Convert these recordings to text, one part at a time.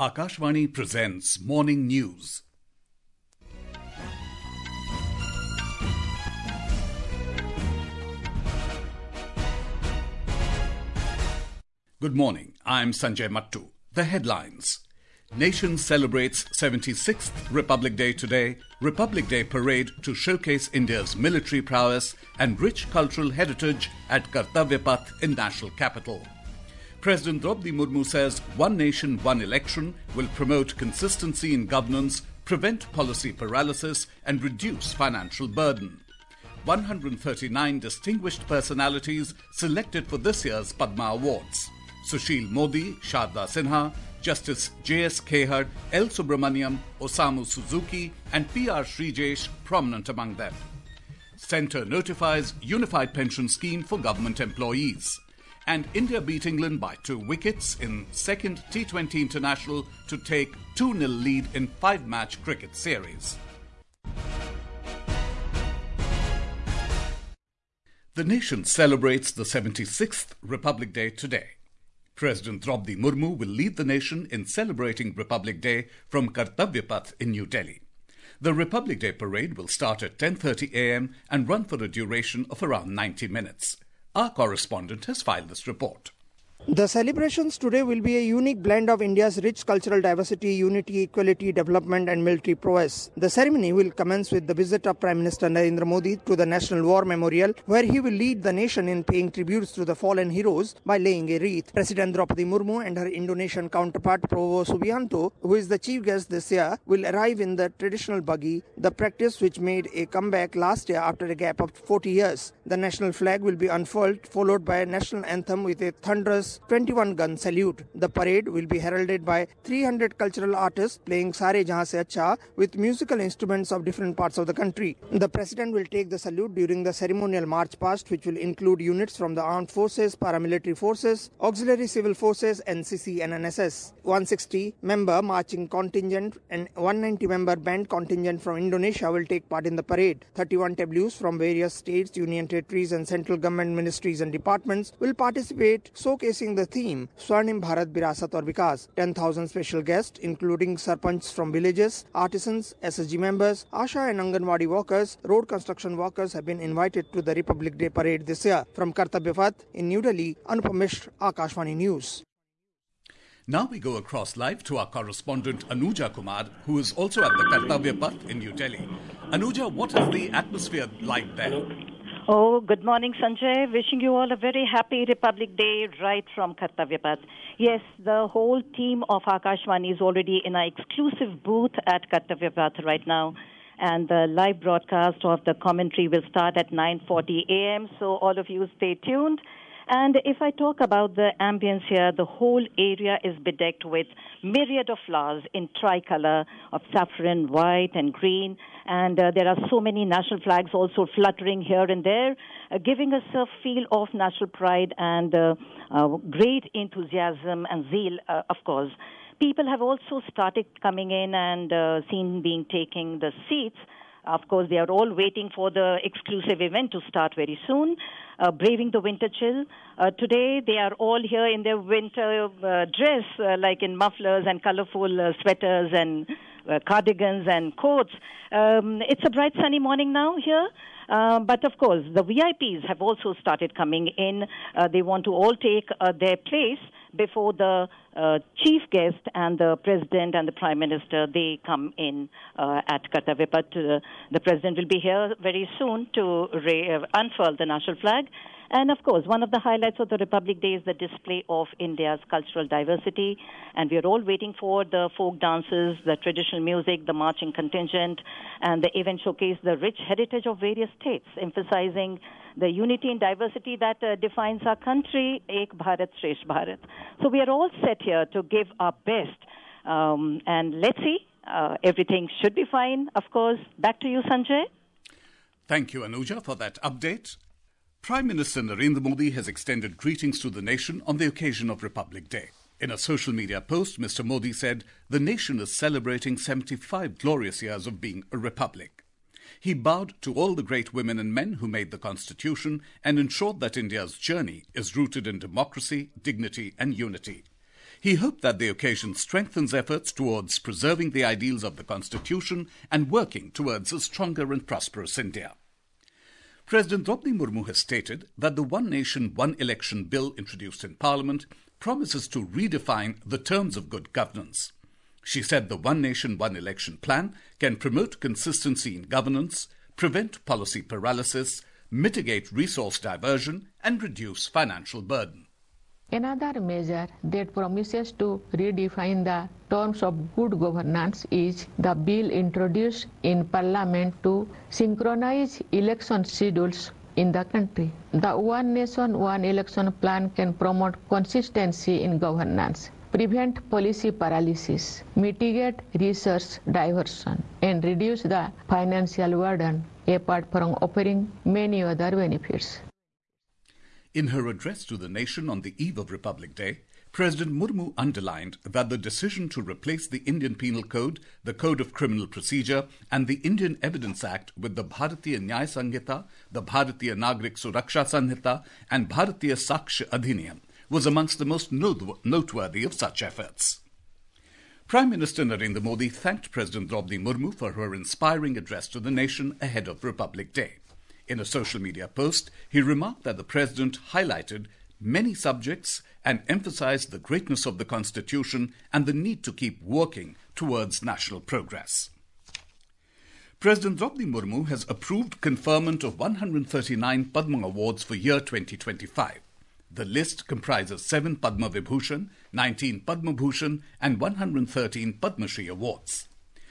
Akashvani presents Morning News. Good morning, I'm Sanjay Mattu. The headlines. Nation celebrates 76th Republic Day today. Republic Day parade to showcase India's military prowess and rich cultural heritage at Kartavya Path in national capital. President Draupadi Murmu says one nation, one election will promote consistency in governance, prevent policy paralysis and reduce financial burden. 139 distinguished personalities selected for this year's Padma Awards. Sushil Modi, Sharda Sinha, Justice J.S. Khehar, L. Subramaniam, Osamu Suzuki and P.R. Srijesh prominent among them. Centre notifies unified pension scheme for government employees. And India beat England by 2 wickets in second T20 International to take 2-0 lead in 5-match cricket series. The nation celebrates the 76th Republic Day today. President Draupadi Murmu will lead the nation in celebrating Republic Day from Kartavya Path in New Delhi. The Republic Day parade will start at 10:30 a.m. and run for a duration of around 90 minutes. Our correspondent has filed this report. The celebrations today will be a unique blend of India's rich cultural diversity, unity, equality, development and military prowess. The ceremony will commence with the visit of Prime Minister Narendra Modi to the National War Memorial, where he will lead the nation in paying tributes to the fallen heroes by laying a wreath. President Draupadi Murmu and her Indonesian counterpart Prabowo Subianto, who is the chief guest this year, will arrive in the traditional buggy, the practice which made a comeback last year after a gap of 40 years. The national flag will be unfurled, followed by a national anthem with a thunderous 21-gun salute. The parade will be heralded by 300 cultural artists playing Sare Jahan Se Acha with musical instruments of different parts of the country. The president will take the salute during the ceremonial march past, which will include units from the armed forces, paramilitary forces, auxiliary civil forces, NCC and NSS. 160-member marching contingent and 190-member band contingent from Indonesia will take part in the parade. 31 tableaus from various states, union territories and central government ministries and departments will participate, showcasing the theme Swarnim Bharat Virasat aur Vikas. 10,000 special guests, including sarpanchs from villages, artisans, SSG members, Asha and Anganwadi workers, road construction workers have been invited to the Republic Day parade this year. From Kartavya Path in New Delhi, Anupam Mishra, Akashvani News. Now we go across live to our correspondent Anuja Kumar, who is also at the Kartavya Path in New Delhi. Anuja, what is the atmosphere like there? Oh, good morning, Sanjay. Wishing you all a very happy Republic Day right from Kartavya Path. Yes, the whole team of Akashvani is already in our exclusive booth at Kartavya Path right now. And the live broadcast of the commentary will start at 9:40 a.m. So all of you stay tuned. And if I talk about the ambience here, the whole area is bedecked with myriad of flowers in tricolor of saffron, white and green. And there are so many national flags also fluttering here and there, giving us a feel of national pride and great enthusiasm and zeal, of course. People have also started coming in and taking the seats. Of course, they are all waiting for the exclusive event to start very soon, braving the winter chill. Today, they are all here in their winter dress, like in mufflers and colorful sweaters and cardigans and coats. It's a bright sunny morning now here. But of course, the VIPs have also started coming in. They want to all take their place before the chief guest and the president and the prime minister, they come in at Kartavya Path. The president will be here very soon to unfurl the national flag. And of course, one of the highlights of the Republic Day is the display of India's cultural diversity. And we are all waiting for the folk dances, the traditional music, the marching contingent, and the event showcase the rich heritage of various states, emphasizing the unity and diversity that defines our country, Ek Bharat, Shresth Bharat. So we are all set here to give our best. And let's see, everything should be fine, of course. Back to you, Sanjay. Thank you, Anuja, for that update. Prime Minister Narendra Modi has extended greetings to the nation on the occasion of Republic Day. In a social media post, Mr. Modi said, "The nation is celebrating 75 glorious years of being a republic." He bowed to all the great women and men who made the Constitution and ensured that India's journey is rooted in democracy, dignity and unity. He hoped that the occasion strengthens efforts towards preserving the ideals of the Constitution and working towards a stronger and prosperous India. President Draupadi Murmu has stated that the One Nation, One Election bill introduced in Parliament promises to redefine the terms of good governance. She said the One Nation, One Election plan can promote consistency in governance, prevent policy paralysis, mitigate resource diversion, and reduce financial burden. Another measure that promises to redefine the terms of good governance is the bill introduced in Parliament to synchronize election schedules in the country. The One Nation, One Election plan can promote consistency in governance, prevent policy paralysis, mitigate resource diversion, and reduce the financial burden, apart from offering many other benefits. In her address to the nation on the eve of Republic Day, President Murmu underlined that the decision to replace the Indian Penal Code, the Code of Criminal Procedure, and the Indian Evidence Act with the Bharatiya Nyaya Sanhita, the Bharatiya Nagrik Suraksha Sanhita, and Bharatiya Sakshya Adhiniyam was amongst the most noteworthy of such efforts. Prime Minister Narendra Modi thanked President Draupadi Murmu for her inspiring address to the nation ahead of Republic Day. In a social media post, he remarked that the President highlighted many subjects and emphasized the greatness of the Constitution and the need to keep working towards national progress. President Draupadi Murmu has approved conferment of 139 Padma Awards for year 2025. The list comprises 7 Padma Vibhushan, 19 Padma Bhushan, and 113 Padma Shri awards.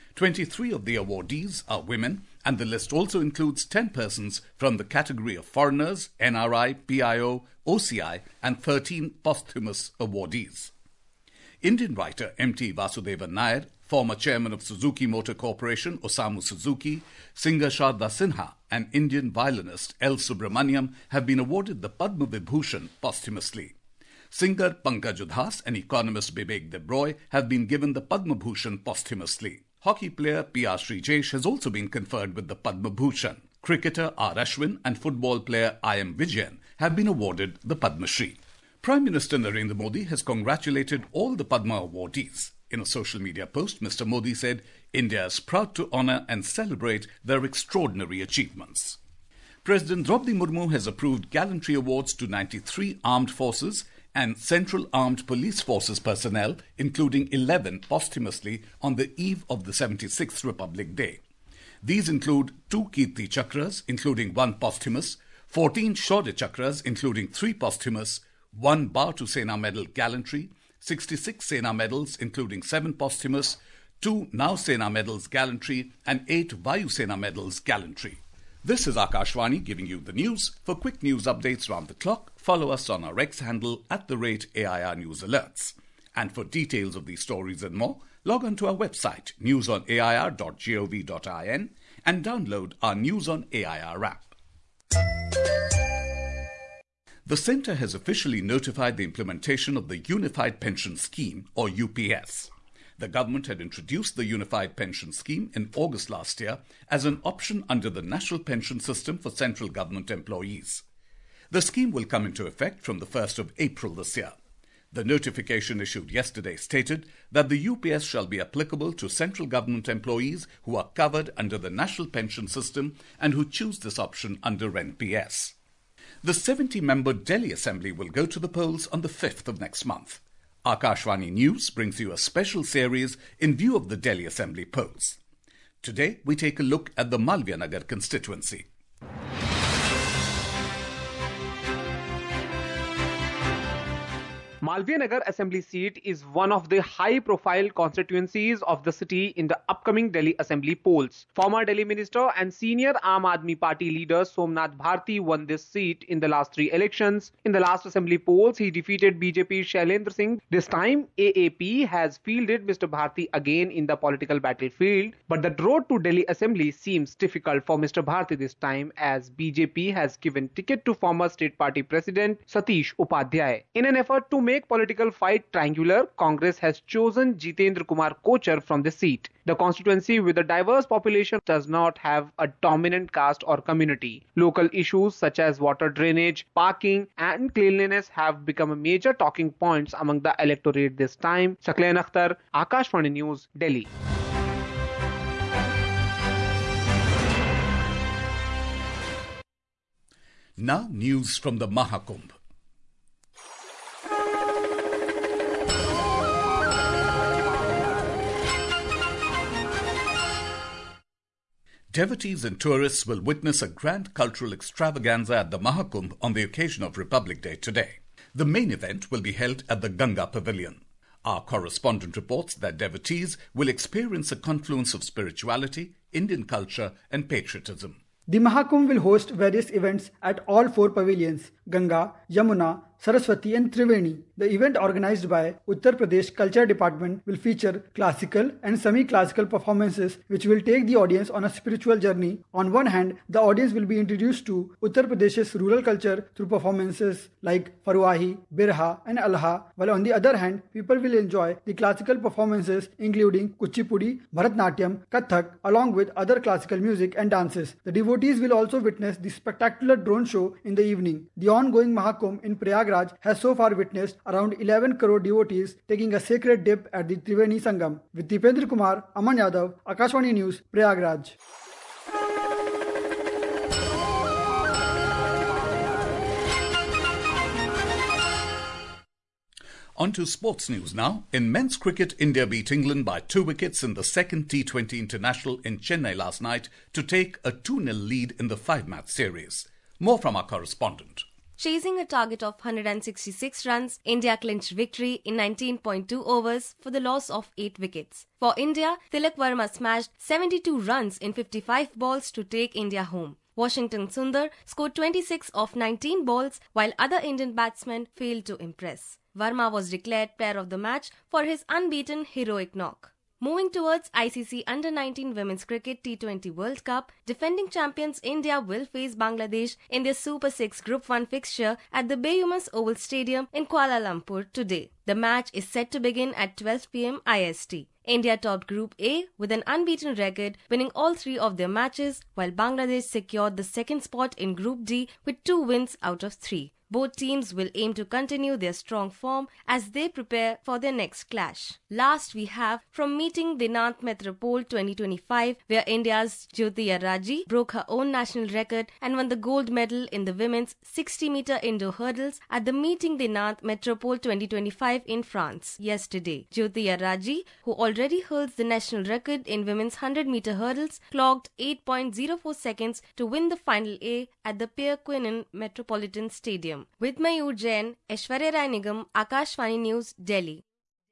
23 of the awardees are women, and the list also includes 10 persons from the category of foreigners, NRI, PIO, OCI, and 13 posthumous awardees. Indian writer M.T. Vasudevan Nair, former chairman of Suzuki Motor Corporation, Osamu Suzuki, singer Sharda Sinha, and Indian violinist L. Subramaniam have been awarded the Padma Vibhushan posthumously. Singer Pankaj Udhas and economist Bibek Debroy have been given the Padma Bhushan posthumously. Hockey player P.R. Srijesh has also been conferred with the Padma Bhushan. Cricketer R. Ashwin and football player I.M. Vijayan have been awarded the Padma Shri. Prime Minister Narendra Modi has congratulated all the Padma awardees. In a social media post, Mr. Modi said, India is proud to honour and celebrate their extraordinary achievements. President Draupadi Murmu has approved gallantry awards to 93 armed forces and Central Armed Police Forces personnel, including 11 posthumously on the eve of the 76th Republic Day. These include 2 Kirti Chakras, including 1 posthumous, 14 Shaurya Chakras, including 3 posthumous, 1 Bhartu Sena Medal Gallantry, 66 Sena Medals, including 7 posthumous, 2 Nau Sena Medals Gallantry, and 8 Vayu Sena Medals Gallantry. This is Akashvani giving you the news. For quick news updates round the clock, follow us on our X handle @AIR News Alerts. And for details of these stories and more, log on to our website, newsonair.gov.in, and download our News on AIR app. The Centre has officially notified the implementation of the Unified Pension Scheme, or UPS. The government had introduced the Unified Pension Scheme in August last year as an option under the National Pension System for central government employees. The scheme will come into effect from the 1st of April this year. The notification issued yesterday stated that the UPS shall be applicable to central government employees who are covered under the National Pension System and who choose this option under NPS. The 70-member Delhi Assembly will go to the polls on the 5th of next month. Akashvani News brings you a special series in view of the Delhi Assembly polls. Today, we take a look at the Malviya Nagar constituency. Malviya Nagar Assembly seat is one of the high-profile constituencies of the city in the upcoming Delhi Assembly polls. Former Delhi Minister and senior Aam Aadmi Party leader Somnath Bharti won this seat in the last 3 elections. In the last Assembly polls, he defeated BJP's Shailendra Singh. This time, AAP has fielded Mr. Bharti again in the political battlefield. But the road to Delhi Assembly seems difficult for Mr. Bharti this time, as BJP has given ticket to former State Party President Satish Upadhyay. In an effort to make make political fight triangular, Congress has chosen Jitendra Kumar Kochar from the seat. The constituency with a diverse population does not have a dominant caste or community. Local issues such as water drainage, parking and cleanliness have become a major talking points among the electorate this time. Shakleen Akhtar, Akashvani News, Delhi. Now news from the Mahakumbh. Devotees and tourists will witness a grand cultural extravaganza at the Mahakumbh on the occasion of Republic Day today. The main event will be held at the Ganga Pavilion. Our correspondent reports that devotees will experience a confluence of spirituality, Indian culture and patriotism. The Mahakumbh will host various events at all 4 pavilions, Ganga, Yamuna, Saraswati and Triveni. The event organized by Uttar Pradesh Culture Department will feature classical and semi-classical performances which will take the audience on a spiritual journey. On one hand, the audience will be introduced to Uttar Pradesh's rural culture through performances like Farwahi, Birha and Alha, while on the other hand, people will enjoy the classical performances including Kuchipudi, Bharatnatyam, Kathak along with other classical music and dances. The devotees will also witness the spectacular drone show in the evening. The ongoing Mahakumbh in Prayagraj has so far witnessed around 11 crore devotees taking a sacred dip at the Triveni Sangam. With Deependra Kumar, Aman Yadav, Akashvani News, Prayagraj. On to sports news now. In men's cricket, India beat England by 2 wickets in the second T20 International in Chennai last night to take a 2-0 lead in the 5-match series. More from our correspondent. Chasing a target of 166 runs, India clinched victory in 19.2 overs for the loss of 8 wickets. For India, Tilak Verma smashed 72 runs in 55 balls to take India home. Washington Sundar scored 26 of 19 balls, while other Indian batsmen failed to impress. Verma was declared player of the match for his unbeaten heroic knock. Moving towards ICC Under-19 Women's Cricket T20 World Cup, defending champions India will face Bangladesh in their Super 6 Group 1 fixture at the Bayumas Oval Stadium in Kuala Lumpur today. The match is set to begin at 12 p.m. IST. India topped Group A with an unbeaten record, winning all 3 of their matches, while Bangladesh secured the second spot in Group D with 2 wins out of 3. Both teams will aim to continue their strong form as they prepare for their next clash. Last we have from meeting Dinant Metropole 2025, where India's Jyoti Yarraji broke her own national record and won the gold medal in the women's 60-meter indoor hurdles at the meeting Dinant Metropole 2025 in France yesterday. Jyoti Yarraji, who already holds the national record in women's 100-meter hurdles, clocked 8.04 seconds to win the final A at the Pierre Quinlan Metropolitan Stadium. With Mayur Jain, Aishwarya Rai Nigam, Akashvani News, Delhi.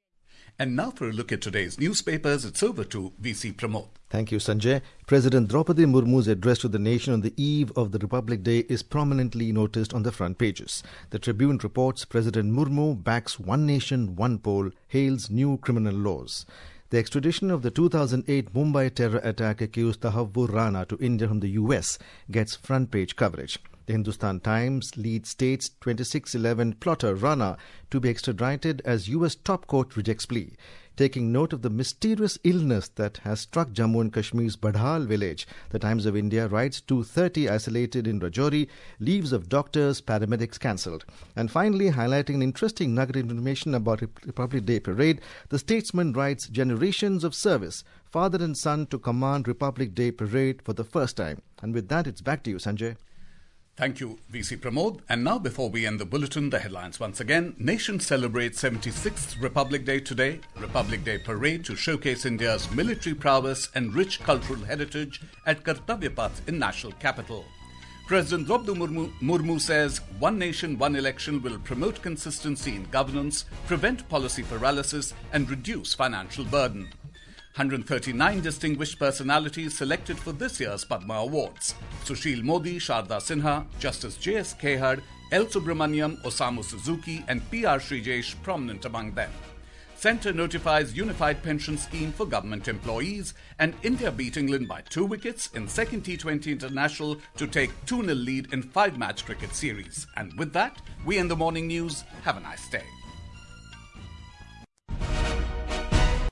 And now for a look at today's newspapers, it's over to VC Pramod. Thank you, Sanjay. President Draupadi Murmu's address to the nation on the eve of the Republic Day is prominently noticed on the front pages. The Tribune reports President Murmu backs one nation, one poll, hails new criminal laws. The extradition of the 2008 Mumbai terror attack accused Tahavvur Rana to India from the US gets front-page coverage. The Hindustan Times lead states 2611 plotter Rana to be extradited as US top court rejects plea. Taking note of the mysterious illness that has struck Jammu and Kashmir's Badhal village, the Times of India writes 230 isolated in Rajouri, leaves of doctors, paramedics cancelled. And finally, highlighting an interesting nugget information about Republic Day parade, the Statesman writes generations of service, father and son to command Republic Day parade for the first time. And with that, it's back to you, Sanjay. Thank you, VC Pramod. And now, before we end the bulletin, the headlines once again. Nation celebrates 76th Republic Day today. Republic Day parade to showcase India's military prowess and rich cultural heritage at Kartavya Path in national capital. President Draupadi Murmu says one nation, one election will promote consistency in governance, prevent policy paralysis and reduce financial burden. 139 distinguished personalities selected for this year's Padma Awards. Sushil Modi, Sharda Sinha, Justice J.S. Khehar, L. Subramaniam, Osamu Suzuki and P.R. Srijesh prominent among them. Centre notifies unified pension scheme for government employees, and India beat England by 2 wickets in second T20 International to take 2-0 lead in 5-match cricket series. And with that, we end the morning news. Have a nice day.